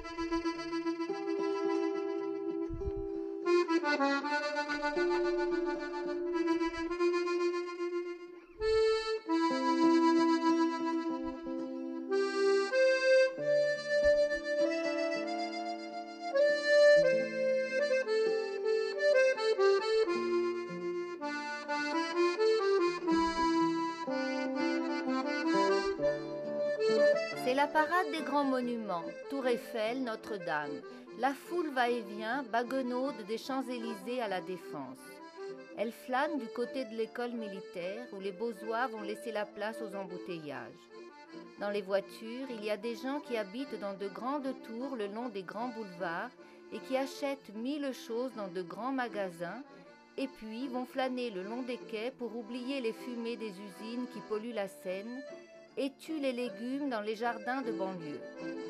C'est la parade des grands monuments, Tour Eiffel, Notre-Dame. La foule va-et-vient, baguenaude des Champs-Élysées à la Défense. Elle flâne du côté de l'école militaire où les beaux-oies vont laisser la place aux embouteillages. Dans les voitures, il y a des gens qui habitent dans de grandes tours le long des grands boulevards et qui achètent mille choses dans de grands magasins et puis vont flâner le long des quais pour oublier les fumées des usines qui polluent la Seine et tuent les légumes dans les jardins de banlieue.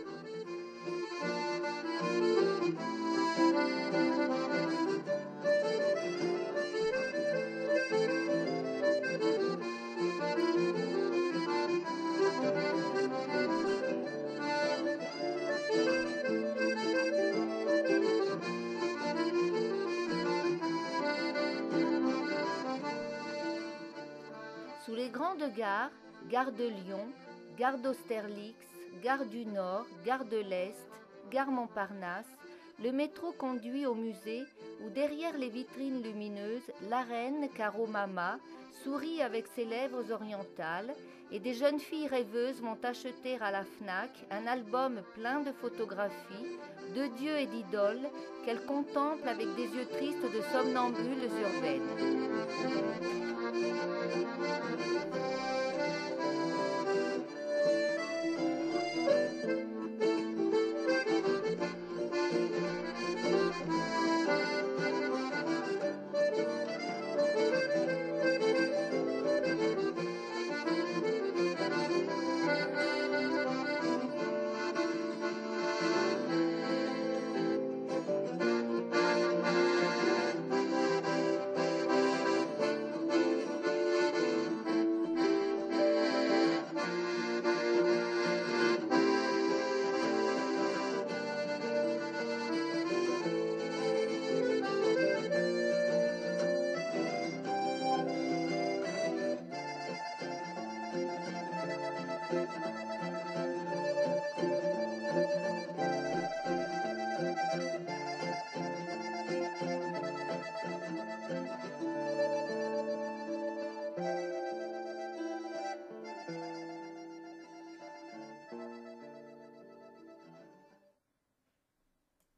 Sous les grandes gares, gare de Lyon, gare d'Austerlitz, gare du Nord, gare de l'Est, gare Montparnasse, le métro conduit au musée où derrière les vitrines lumineuses, la reine Caro Mama sourit avec ses lèvres orientales et des jeunes filles rêveuses vont acheter à la Fnac un album plein de photographies, de dieux et d'idoles qu'elles contemplent avec des yeux tristes de somnambules urbaines.